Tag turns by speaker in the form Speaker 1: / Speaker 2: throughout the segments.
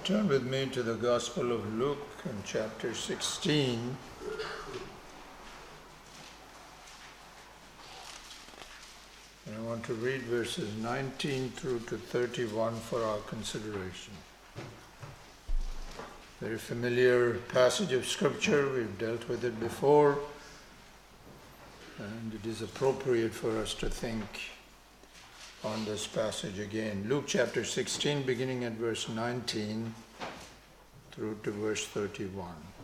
Speaker 1: Turn with me to the Gospel of Luke in chapter 16. And I want to read verses 19 through to 31 for our consideration. Very familiar passage of Scripture. We've dealt with it before. And it is appropriate for us to think on this passage again. Luke chapter 16, beginning at verse 19 through to verse 31.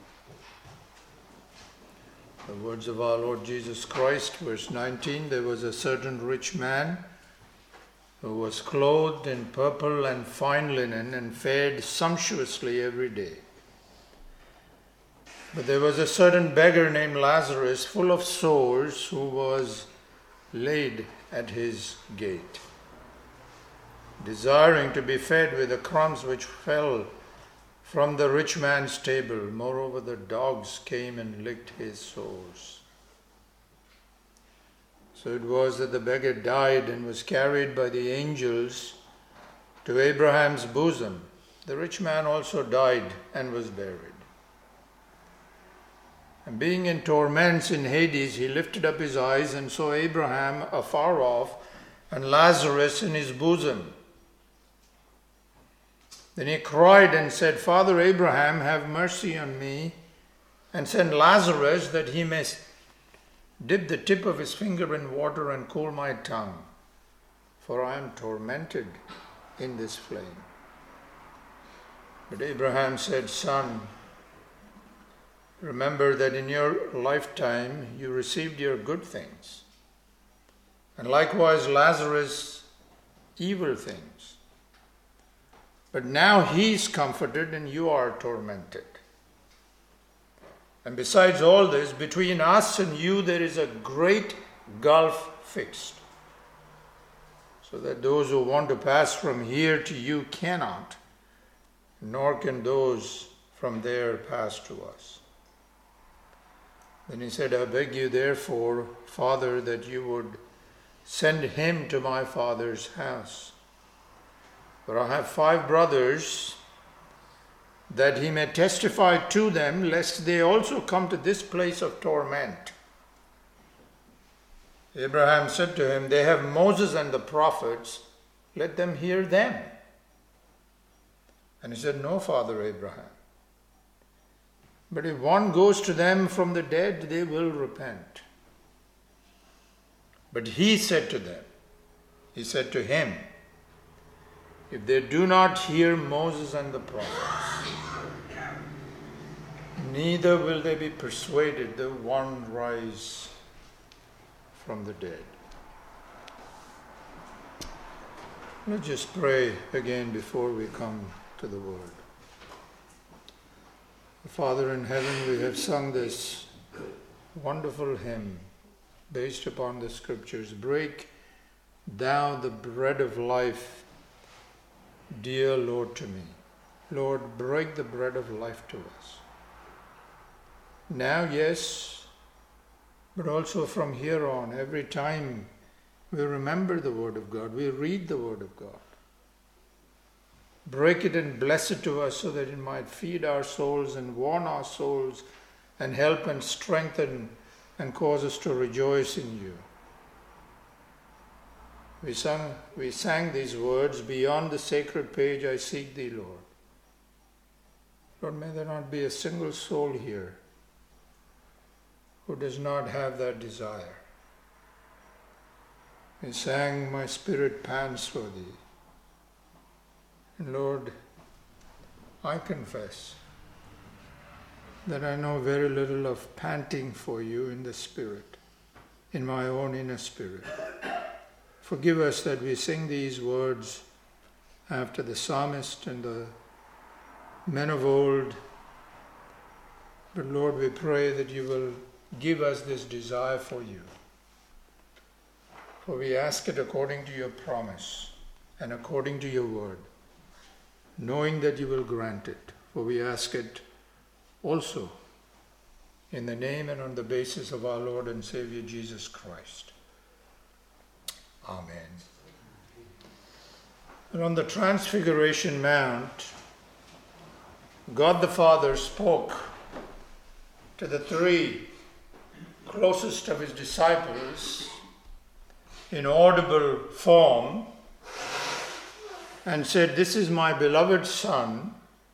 Speaker 1: The words of our Lord Jesus Christ, verse 19, there was a certain rich man who was clothed in purple and fine linen and fared sumptuously every day. But there was a certain beggar named Lazarus, full of sores, who was laid at his gate, desiring to be fed with the crumbs which fell from the rich man's table. Moreover, the dogs came and licked his sores. So it was that the beggar died and was carried by the angels to Abraham's bosom. The rich man also died and was buried. And being in torments in Hades, he lifted up his eyes and saw Abraham afar off and Lazarus in his bosom. Then he cried and said, Father Abraham, have mercy on me, and send Lazarus that he may dip the tip of his finger in water and cool my tongue, for I am tormented in this flame. But Abraham said, Son, remember that in your lifetime you received your good things, and likewise Lazarus evil things. But now he is comforted and you are tormented. And besides all this, between us and you there is a great gulf fixed, so that those who want to pass from here to you cannot, nor can those from there pass to us. Then he said, I beg you therefore, Father, that you would send him to my father's house. For I have 5 brothers, that he may testify to them, lest they also come to this place of torment. Abraham said to him, They have Moses and the prophets, let them hear them. And he said, No, Father Abraham. But if one goes to them from the dead, they will repent. But he said to him, if they do not hear Moses and the prophets, neither will they be persuaded though one rise from the dead. Let's just pray again before we come to the word. Father in heaven, we have sung this wonderful hymn based upon the scriptures. Break thou the bread of life, dear Lord, to me. Lord, break the bread of life to us. Now, yes, but also from here on, every time we remember the Word of God, we read the Word of God. Break it and bless it to us so that it might feed our souls and warn our souls and help and strengthen and cause us to rejoice in you. We sang these words, beyond the sacred page I seek thee, Lord. Lord, may there not be a single soul here who does not have that desire. We sang, my spirit pants for thee. And Lord, I confess that I know very little of panting for you in the spirit, in my own inner spirit. Forgive us that we sing these words after the psalmist and the men of old. But Lord, we pray that you will give us this desire for you. For we ask it according to your promise and according to your word, knowing that you will grant it. For we ask it also in the name and on the basis of our Lord and Savior Jesus Christ. Amen. And on the Transfiguration Mount, God the Father spoke to the three closest of his disciples in audible form and said, "This is my beloved Son."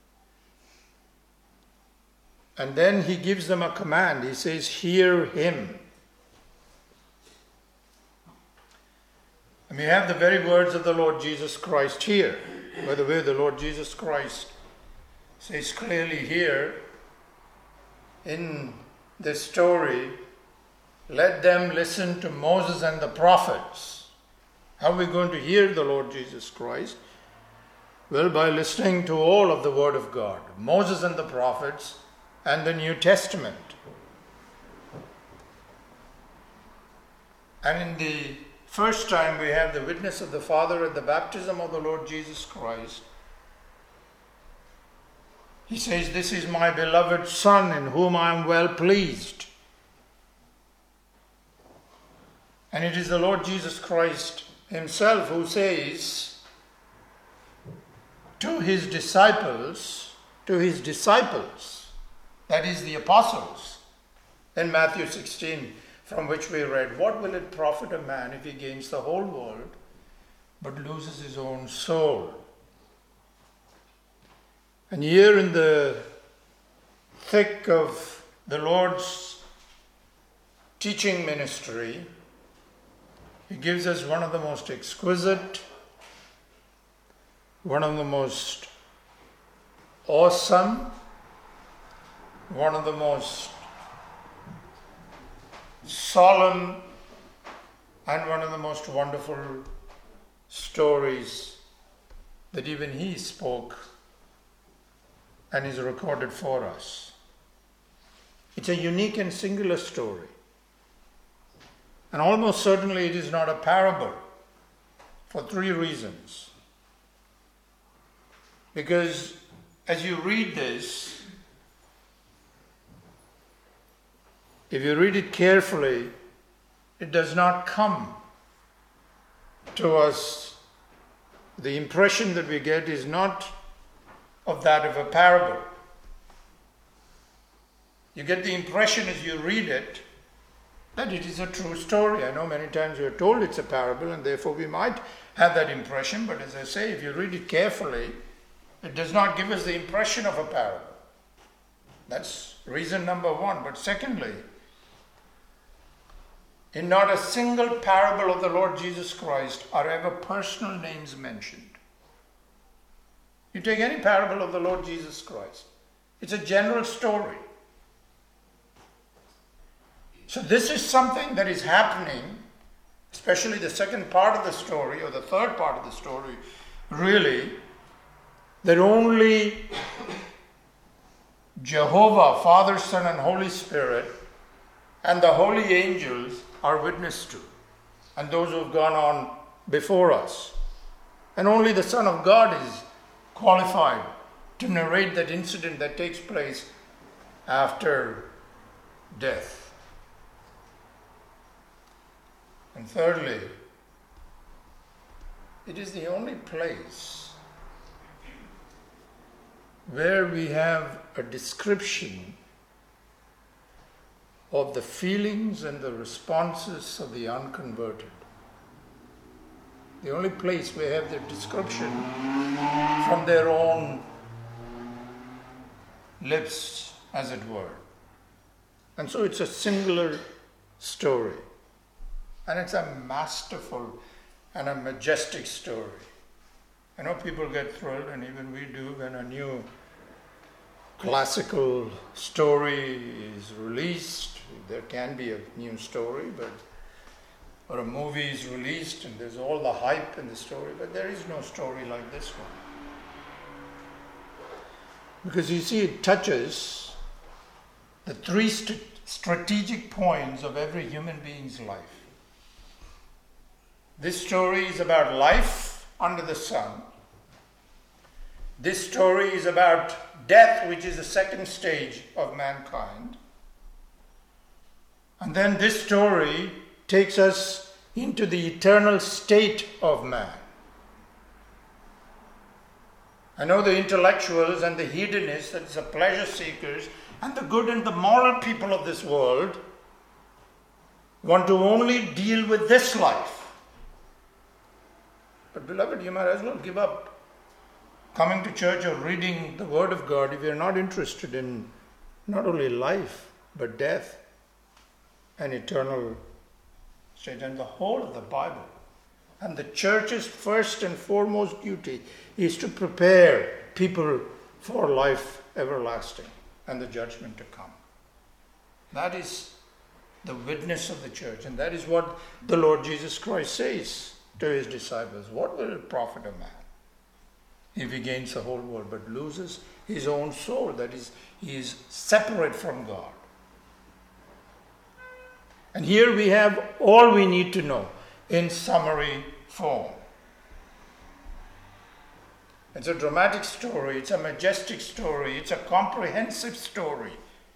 Speaker 1: And then he gives them a command. He says, "Hear him." And we have the very words of the Lord Jesus Christ here. By the way, the Lord Jesus Christ says clearly here in this story, "Let them listen to Moses and the prophets." How are we going to hear the Lord Jesus Christ? Well, by listening to all of the Word of God, Moses and the prophets and the New Testament. And in the first time we have the witness of the Father at the baptism of the Lord Jesus Christ. He says, "This is my beloved Son in whom I am well pleased." And it is the Lord Jesus Christ himself who says to his disciples, that is the apostles, in Matthew 16, from which we read, "What will it profit a man if he gains the whole world but loses his own soul?" And here in the thick of the Lord's teaching ministry, he gives us one of the most exquisite, one of the most awesome, one of the most solemn, and one of the most wonderful stories that even he spoke and is recorded for us. It's a unique and singular story. And almost certainly it is not a parable for three reasons. Because as you read this, if you read it carefully, it does not come to us. The impression that we get is not of that of a parable. You get the impression as you read it that it is a true story. I know many times we are told it's a parable and therefore we might have that impression, but as I say, if you read it carefully, it does not give us the impression of a parable. That's reason number one. But secondly, in not a single parable of the Lord Jesus Christ are ever personal names mentioned. You take any parable of the Lord Jesus Christ, it's a general story. So this is something that is happening, especially the second part of the story, or the third part of the story, really, that only Jehovah, Father, Son, and Holy Spirit, and the holy angels are witness to, and those who have gone on before us. And only the Son of God is qualified to narrate that incident that takes place after death. And thirdly, it is the only place where we have a description of the feelings and the responses of the unconverted. The only place we have the description from their own lips, as it were. And so it's a singular story. And it's a masterful and a majestic story. I know people get thrilled, and even we do, when a new classical story is released. There can be a new story, or a movie is released and there's all the hype in the story, but there is no story like this one. Because you see, it touches the three strategic points of every human being's life. This story is about life under the sun. This story is about death, which is the second stage of mankind. And then this story takes us into the eternal state of man. I know the intellectuals and the hedonists and the pleasure seekers and the good and the moral people of this world want to only deal with this life. But beloved, you might as well give up coming to church or reading the Word of God if you're not interested in not only life, but death and eternal state and the whole of the Bible. And the church's first and foremost duty is to prepare people for life everlasting and the judgment to come. That is the witness of the church, and that is what the Lord Jesus Christ says to his disciples. What will it profit a man if he gains the whole world but loses his own soul? That is, he is separate from God. And here we have all we need to know in summary form. It's a dramatic story, it's a majestic story, it's a comprehensive story.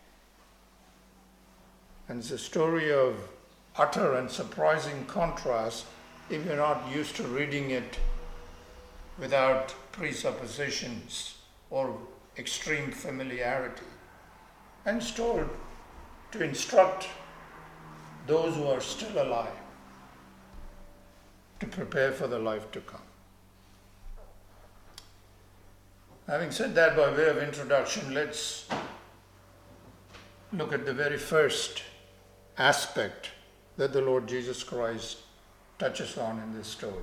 Speaker 1: And it's a story of utter and surprising contrast if you're not used to reading it without presuppositions or extreme familiarity. And it's told to instruct those who are still alive to prepare for the life to come. Having said that, by way of introduction, let's look at the very first aspect that the Lord Jesus Christ touches on in this story.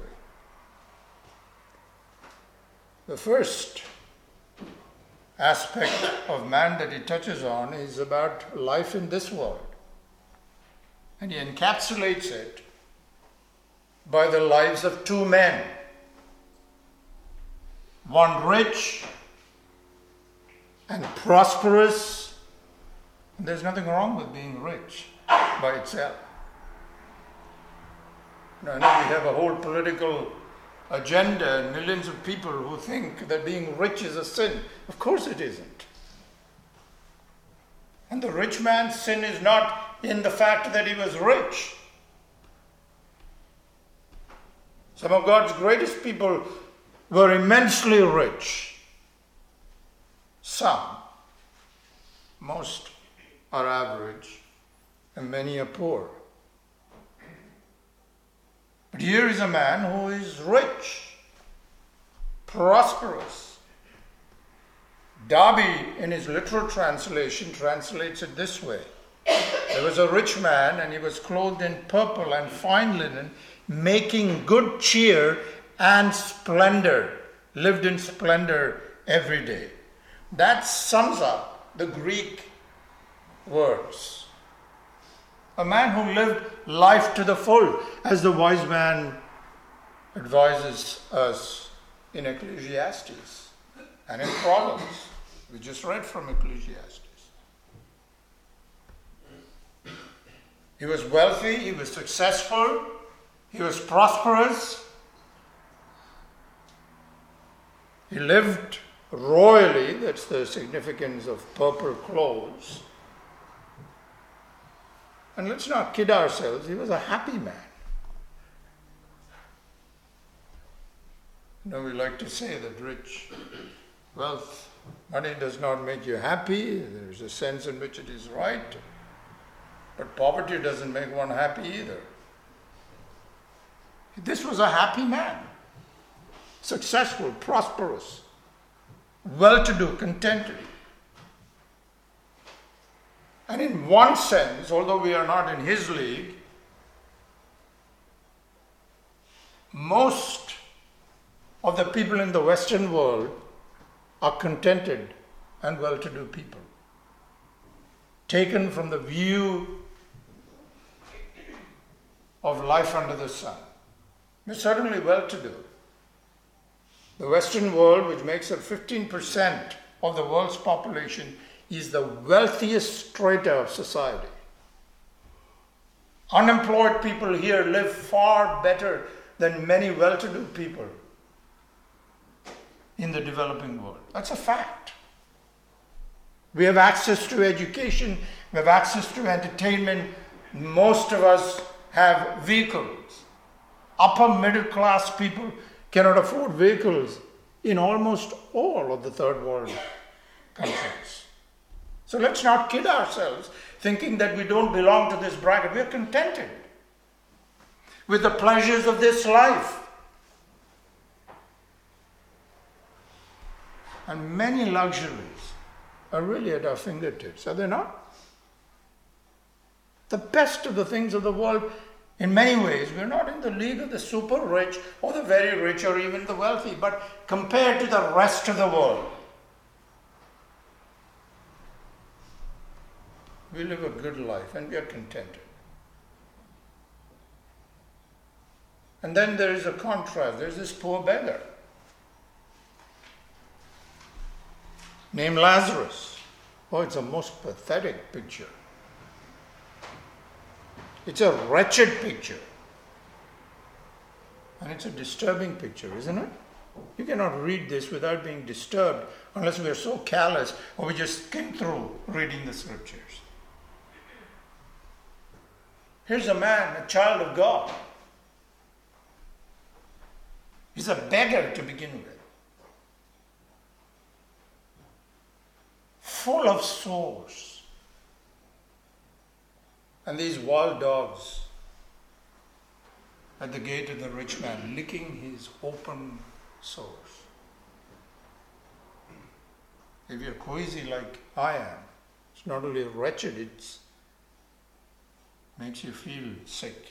Speaker 1: The first aspect of man that he touches on is about life in this world. And he encapsulates it by the lives of two men. One rich and prosperous. And there's nothing wrong with being rich by itself. I know we have a whole political agenda and millions of people who think that being rich is a sin. Of course it isn't. And the rich man's sin is not in the fact that he was rich. Some of God's greatest people were immensely rich. Some, most are average, and many are poor. But here is a man who is rich, prosperous. Darby, in his literal translation, translates it this way. There was a rich man, and he was clothed in purple and fine linen, making good cheer and splendor, lived in splendor every day. That sums up the Greek words. A man who lived life to the full, as the wise man advises us in Ecclesiastes and in Proverbs. We just read from Ecclesiastes. He was wealthy, he was successful, he was prosperous. He lived royally, that's the significance of purple clothes. And let's not kid ourselves, he was a happy man. You know, we like to say that wealth, money does not make you happy. There's a sense in which it is right. But poverty doesn't make one happy either. This was a happy man. Successful, prosperous, well-to-do, contented. And in one sense, although we are not in his league, most of the people in the Western world are contented and well-to-do people. Taken from the view of life under the sun. They're certainly well-to-do. The Western world, which makes up 15% of the world's population, is the wealthiest strata of society. Unemployed people here live far better than many well-to-do people in the developing world. That's a fact. We have access to education, we have access to entertainment. Most of us have vehicles. Upper middle class people cannot afford vehicles in almost all of the third world countries. So let's not kid ourselves thinking that we don't belong to this bracket. We are contented with the pleasures of this life. And many luxuries are really at our fingertips, are they not? The best of the things of the world, in many ways, we're not in the league of the super rich or the very rich or even the wealthy, but compared to the rest of the world, we live a good life and we are contented. And then there is a contrast. There's this poor beggar named Lazarus. Oh, it's a most pathetic picture. It's a wretched picture. And it's a disturbing picture, isn't it? You cannot read this without being disturbed unless we are so callous or we just skim through reading the scriptures. Here's a man, a child of God. He's a beggar to begin with. Full of sores. And these wild dogs at the gate of the rich man, licking his open sores. If you're queasy like I am, it's not only wretched, it makes you feel sick.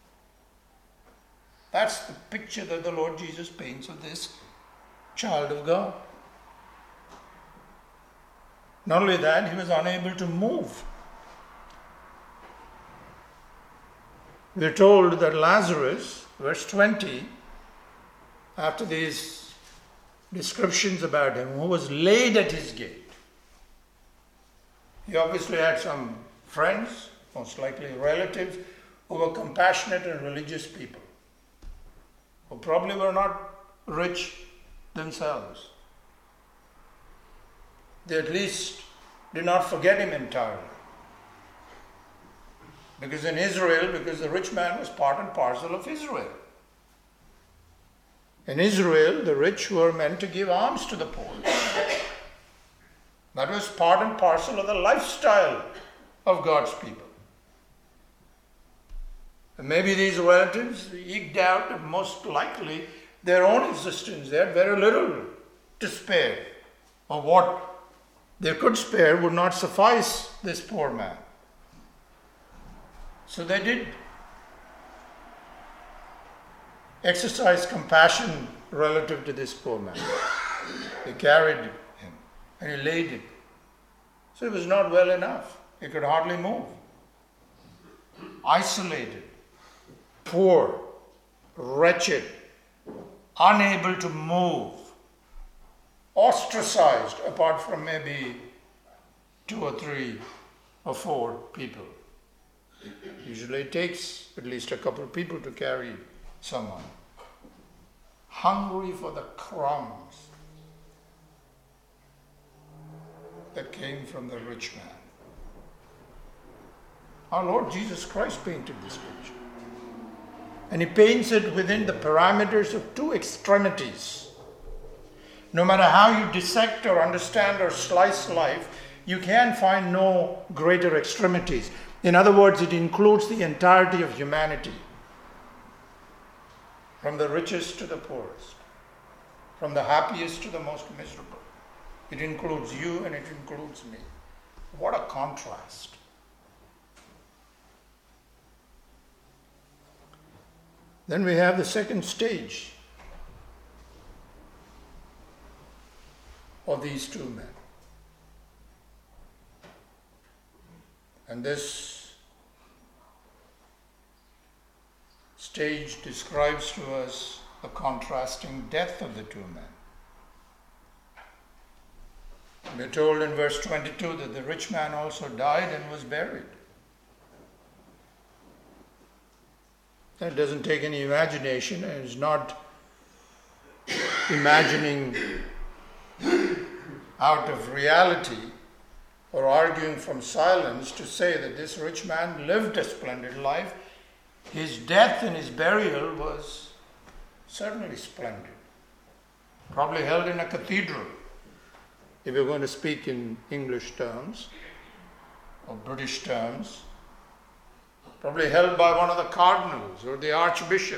Speaker 1: That's the picture that the Lord Jesus paints of this child of God. Not only that, he was unable to move. We're told that Lazarus, verse 20, after these descriptions about him, who was laid at his gate. He obviously had some friends, most likely relatives, who were compassionate and religious people, who probably were not rich themselves. They at least did not forget him entirely. Because in Israel, because the rich man was part and parcel of Israel. In Israel, the rich were meant to give alms to the poor. That was part and parcel of the lifestyle of God's people. And maybe these relatives eked out, most likely, their own existence. They had very little to spare. Or what they could spare would not suffice this poor man. So they did exercise compassion relative to this poor man. They carried him and he laid him. So he was not well enough. He could hardly move. Isolated, poor, wretched, unable to move, ostracized apart from maybe 2 or 3 or 4 people. Usually it takes at least a couple of people to carry someone. Hungry for the crumbs that came from the rich man. Our Lord Jesus Christ painted this picture. And he paints it within the parameters of 2 extremities. No matter how you dissect or understand or slice life, you can find no greater extremities. In other words, it includes the entirety of humanity. From the richest to the poorest. From the happiest to the most miserable. It includes you and it includes me. What a contrast. Then we have the second stage of these 2 men. And this stage describes to us a contrasting death of the 2 men. We're told in verse 22 that the rich man also died and was buried. That doesn't take any imagination and is not imagining out of reality or arguing from silence to say that this rich man lived a splendid life. His death and his burial was certainly splendid. probably held in a cathedral, if you're going to speak in English terms or British terms. Probably held by one of the cardinals or the archbishop.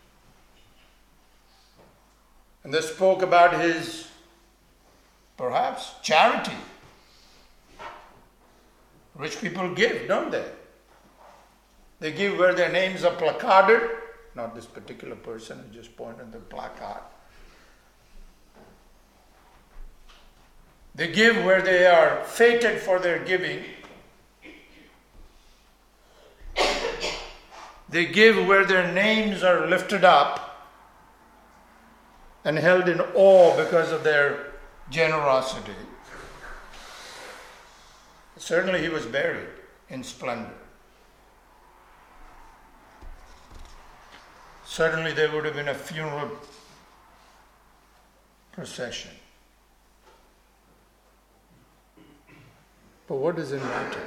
Speaker 1: And they spoke about his, perhaps, charity. Rich people give, don't they? They give where their names are placarded. Not this particular person, I just pointed the placard. They give where they are fated for their giving. They give where their names are lifted up and held in awe because of their generosity. Certainly he was buried in splendor. Certainly there would have been a funeral procession. But what does it matter?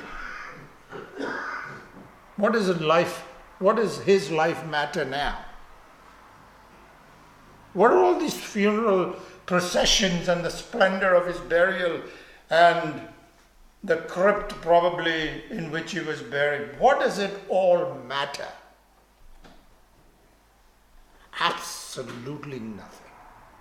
Speaker 1: What does his life matter now? What are all these funeral processions and the splendor of his burial and the crypt probably in which he was buried? What does it all matter? Absolutely nothing.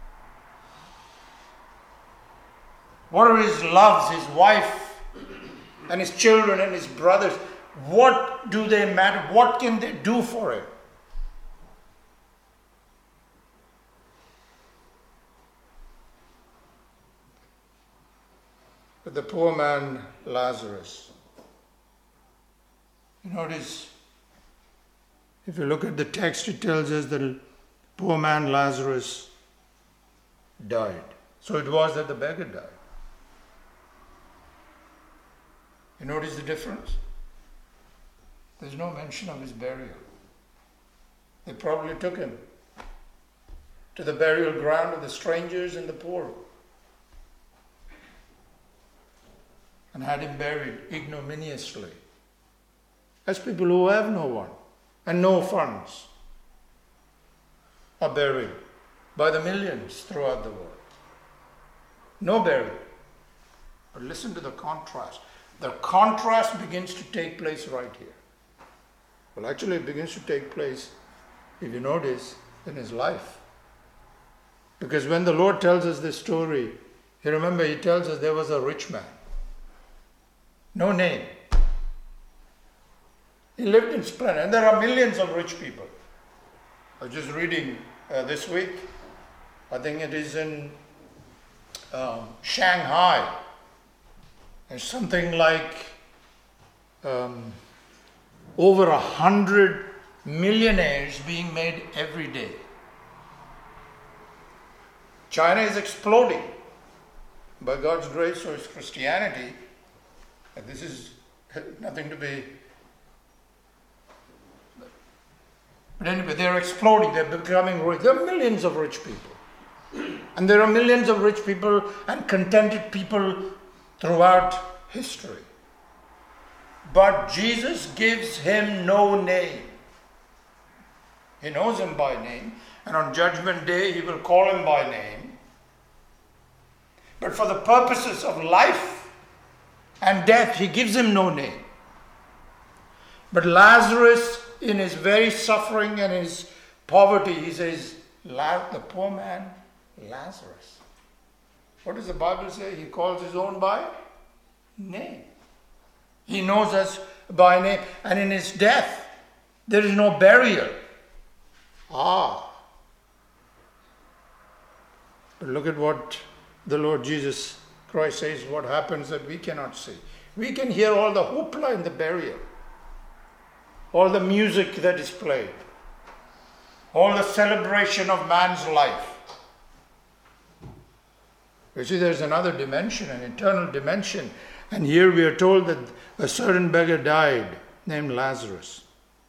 Speaker 1: What are his loves, his wife and his children and his brothers? What do they matter? What can they do for him? But the poor man Lazarus, you notice, if you look at the text, it tells us that the poor man Lazarus died. So it was that the beggar died. You notice the difference? There's no mention of his burial. They probably took him to the burial ground of the strangers and the poor and had him buried ignominiously, as people who have no one and no funds are buried by the millions throughout the world. No burial. But listen to the contrast. The contrast begins to take place right here. Well, actually it begins to take place, if you notice, in his life. Because when the Lord tells us this story, you remember he tells us there was a rich man. No name. He lived in splendor. And there are millions of rich people. I was just reading this week. I think it is in Shanghai. There's something like over 100 millionaires being made every day. China is exploding. By God's grace, so is Christianity. And this is nothing to be... But anyway, they're exploding. They're becoming rich. There are millions of rich people. And there are millions of rich people and contented people throughout history. But Jesus gives him no name. He knows him by name. And on Judgment Day, he will call him by name. But for the purposes of life and death, he gives him no name. But Lazarus, in his very suffering and his poverty, he says, the poor man, Lazarus. What does the Bible say? He calls his own by name. He knows us by name. And in his death, there is no burial. But look at what the Lord Jesus Christ says, what happens that we cannot see. We can hear all the hoopla in the burial, all the music that is played, all the celebration of man's life. You see, there's another dimension, an eternal dimension. And here we are told that a certain beggar died, named Lazarus.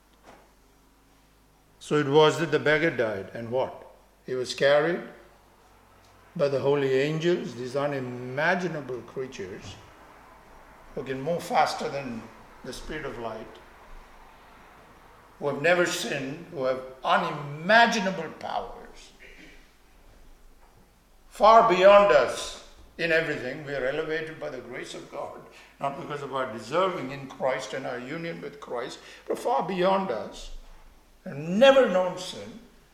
Speaker 1: So it was that the beggar died. And what? He was carried by the holy angels, these unimaginable creatures who can move faster than the speed of light, who have never sinned, who have unimaginable powers. far beyond us in everything. We are elevated by the grace of God, not because of our deserving in Christ and our union with Christ, but far beyond us, and never known sin,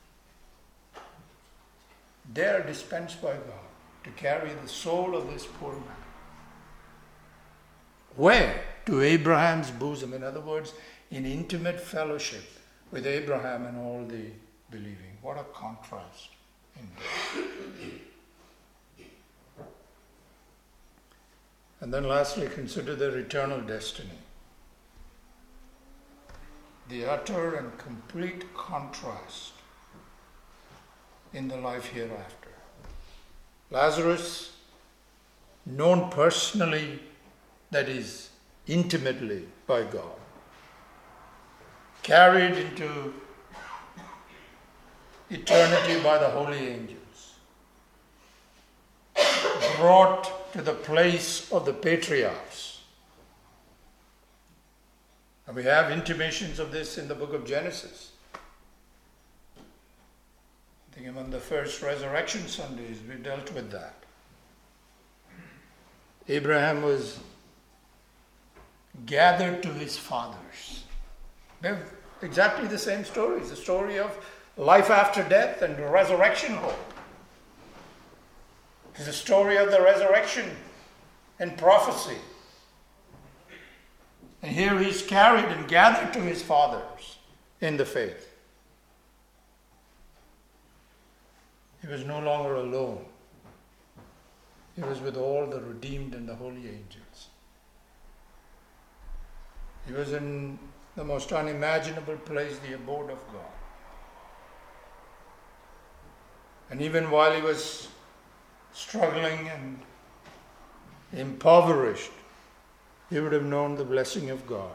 Speaker 1: they are dispensed by God to carry the soul of this poor man. Where? To Abraham's bosom. In other words, in intimate fellowship with Abraham and all the believing. What a contrast indeed. And then lastly, consider their eternal destiny. The utter and complete contrast in the life hereafter. Lazarus, known personally, that is, intimately by God, carried into eternity by the holy angels, brought to the place of the patriarchs. And we have intimations of this in the book of Genesis. I think on the first resurrection Sundays we dealt with that. Abraham was gathered to his fathers. They have exactly the same story. It's the story of life after death and resurrection hope. It's the story of the resurrection and prophecy. And here he's carried and gathered to his fathers in the faith. He was no longer alone. He was with all the redeemed and the holy angels. He was in the most unimaginable place, the abode of God. And even while he was struggling and impoverished, he would have known the blessing of God.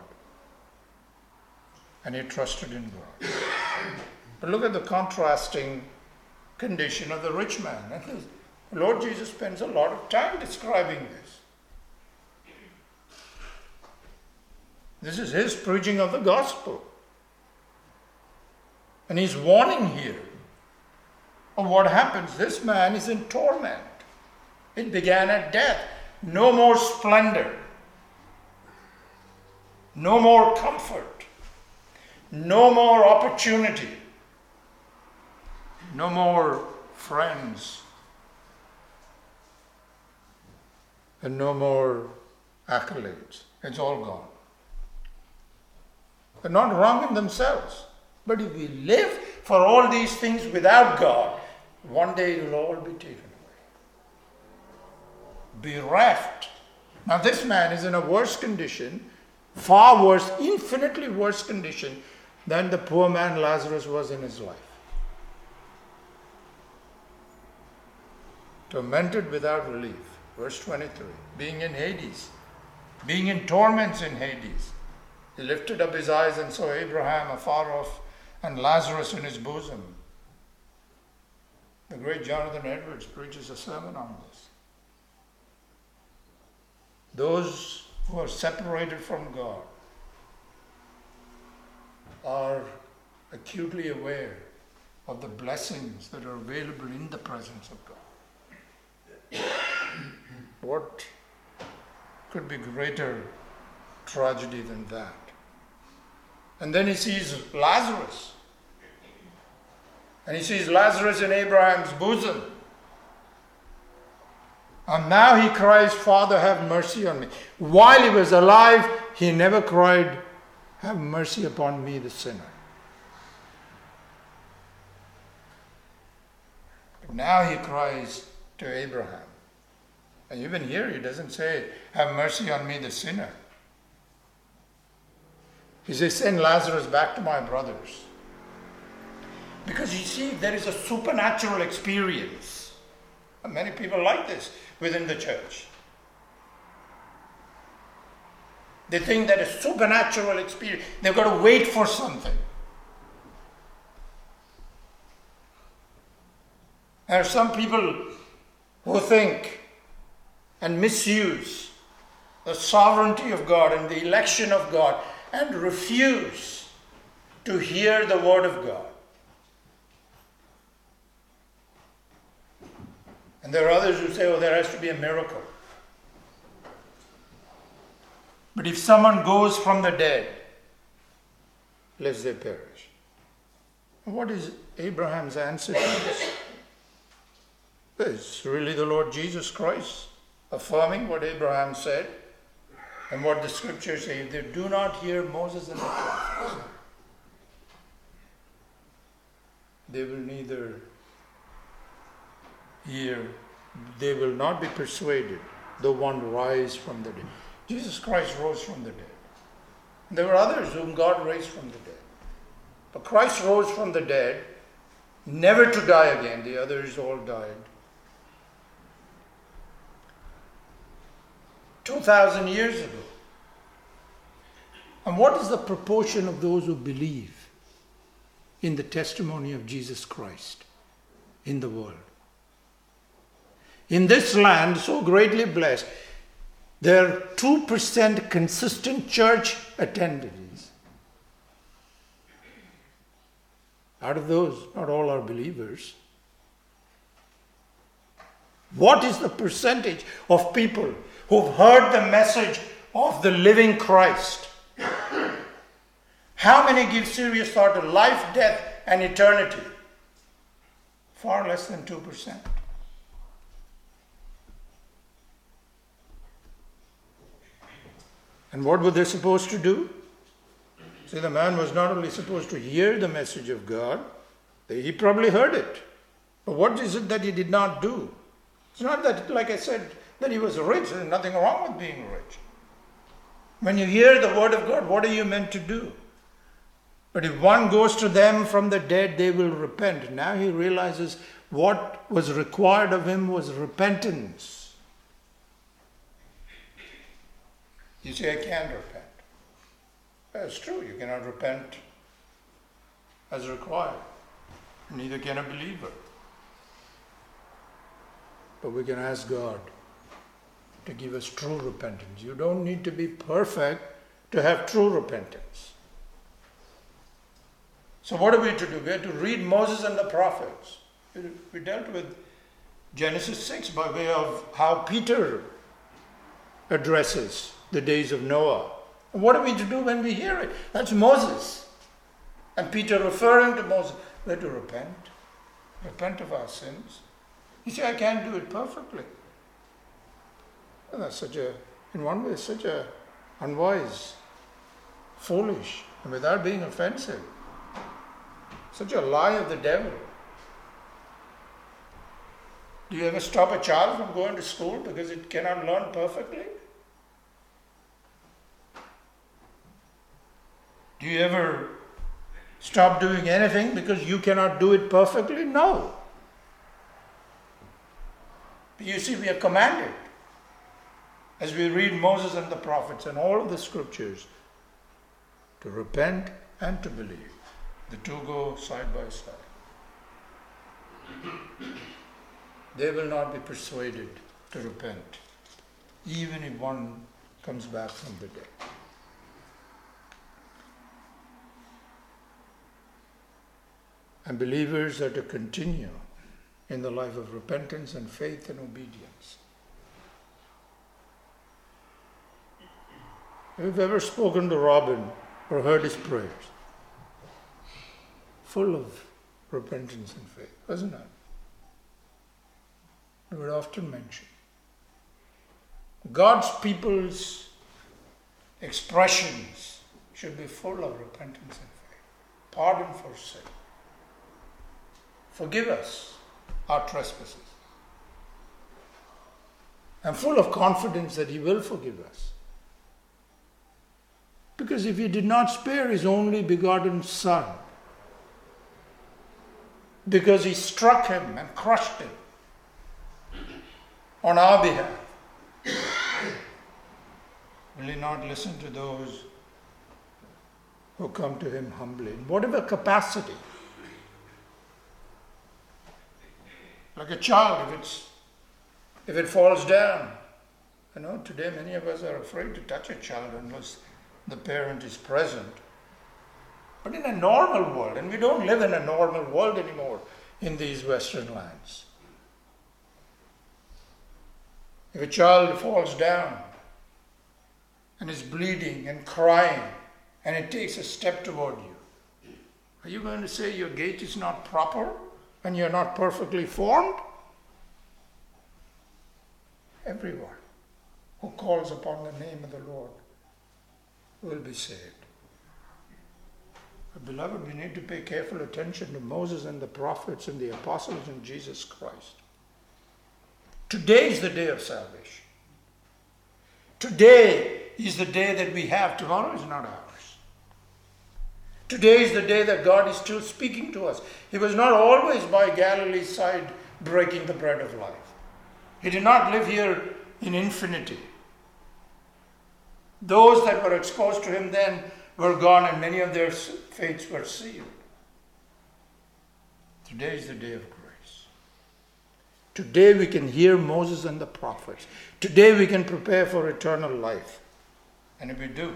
Speaker 1: And he trusted in God. But look at the contrasting condition of the rich man. And the Lord Jesus spends a lot of time describing this. This is his preaching of the gospel. And he's warning here of what happens. This man is in torment. It began at death. No more splendor. No more comfort. No more opportunity. No more friends. And no more accolades. It's all gone. They're not wrong in themselves. But if we live for all these things without God, one day it will all be taken away. Bereft. Now this man is in a worse condition, far worse, infinitely worse condition than the poor man Lazarus was in his life. Tormented without relief. Verse 23. Being in Hades. Being in torments in Hades. He lifted up his eyes and saw Abraham afar off and Lazarus in his bosom. The great Jonathan Edwards preaches a sermon on this. Those who are separated from God are acutely aware of the blessings that are available in the presence of God. What could be greater tragedy than that? And then he sees Lazarus. And he sees Lazarus in Abraham's bosom. And now he cries, Father, have mercy on me. While he was alive, he never cried, have mercy upon me, the sinner. But now he cries to Abraham. And even here he doesn't say, have mercy on me, the sinner. He says, send Lazarus back to my brothers. Because you see, there is a supernatural experience. And many people like this within the church. They think that a supernatural experience, they've got to wait for something. There are some people who think and misuse the sovereignty of God and the election of God and refuse to hear the word of God. And And there are others who say, oh, there has to be a miracle. But if someone goes from the dead, lest they perish. What is Abraham's answer to this? It's really the Lord Jesus Christ affirming what Abraham said and what the scriptures say. If they do not hear Moses and the prophets, they will neither hear, they will not be persuaded, though one rise from the dead. Jesus Christ rose from the dead. There were others whom God raised from the dead. But Christ rose from the dead, never to die again. The others all died. 2,000 years ago. And what is the proportion of those who believe in the testimony of Jesus Christ in the world? In this land, so greatly blessed, there are 2% consistent church attendees. Out of those, not all are believers. What is the percentage of people who've heard the message of the living Christ? How many give serious thought to life, death, and eternity? Far less than 2%. And what were they supposed to do? See, the man was not only supposed to hear the message of God, he probably heard it. But what is it that he did not do? It's not that, like I said, that he was rich. There's nothing wrong with being rich. When you hear the word of God, what are you meant to do? But if one goes to them from the dead, they will repent. Now he realizes what was required of him was repentance. You say, I can't repent. That's true. You cannot repent as required. Neither can a believer. But we can ask God to give us true repentance. You don't need to be perfect to have true repentance. So what are we to do? We have to read Moses and the prophets. We dealt with Genesis 6 by way of how Peter addresses the days of Noah. And what are we to do when we hear it? That's Moses. And Peter referring to Moses. We have to repent. Repent of our sins. You say, I can't do it perfectly. And that's in one way, such a unwise, foolish, and without being offensive, such a lie of the devil. Do you ever stop a child from going to school because it cannot learn perfectly? Do you ever stop doing anything because you cannot do it perfectly? No. But you see, we are commanded, as we read Moses and the prophets and all of the scriptures, to repent and to believe. The two go side by side. They will not be persuaded to repent, even if one comes back from the dead. And believers are to continue in the life of repentance and faith and obedience. Have you ever spoken to Robin or heard his prayers? Full of repentance and faith, wasn't it? I would often mention. God's people's expressions should be full of repentance and faith. Pardon for sin. Forgive us our trespasses. I'm full of confidence that He will forgive us. Because if He did not spare His only begotten Son, because He struck Him and crushed Him on our behalf, will He not listen to those who come to Him humbly, in whatever capacity? Like a child, if it falls down. Today many of us are afraid to touch a child unless the parent is present. But in a normal world, and we don't live in a normal world anymore in these Western lands, If a child falls down and is bleeding and crying and it takes a step toward you, are you going to say your gait is not proper and you're not perfectly formed? Everyone who calls upon the name of the Lord will be saved. But beloved, we need to pay careful attention to Moses and the prophets and the apostles and Jesus Christ. Today is the day of salvation. Today is the day that we have. Tomorrow is not ours. Today is the day that God is still speaking to us. He was not always by Galilee's side breaking the bread of life. He did not live here in infinity. Those that were exposed to him then were gone, and many of their fates were sealed. Today is the day of grace. Today we can hear Moses and the prophets. Today we can prepare for eternal life. And if we do,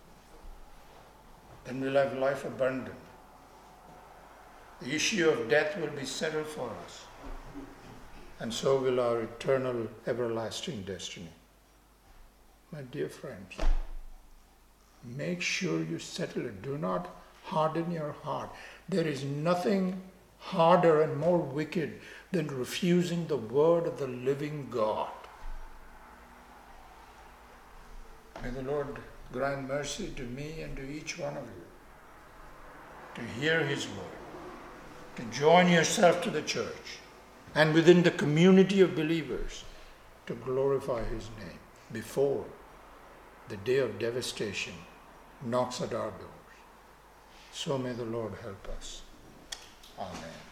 Speaker 1: then we'll have life abundant. The issue of death will be settled for us. And so will our eternal, everlasting destiny. My dear friends, make sure you settle it. Do not harden your heart. There is nothing harder and more wicked than refusing the word of the living God. May the Lord grant mercy to me and to each one of you to hear his word, to join yourself to the church and within the community of believers to glorify his name before the day of devastation knocks at our doors. So may the Lord help us. Amen.